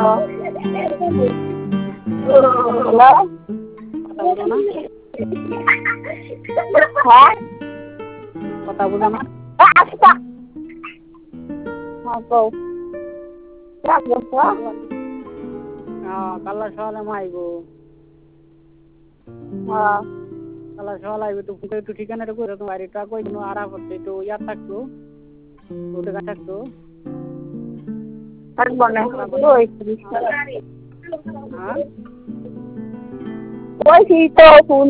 Hello কথা বলো না, হ্যাঁ কথা বলো না। আচ্ছা হ্যাঁ কও কালা সকালে মাইব, হ্যাঁ কালা সকালে আইবে তো একটু ঠিকানাটা করে তোমার বাড়িটা কই দিন আড়া করতে একটু ইয়ার থাকতো, ওটা থাকতো। থাকবো না হ্যাঁ ওই তো ফোন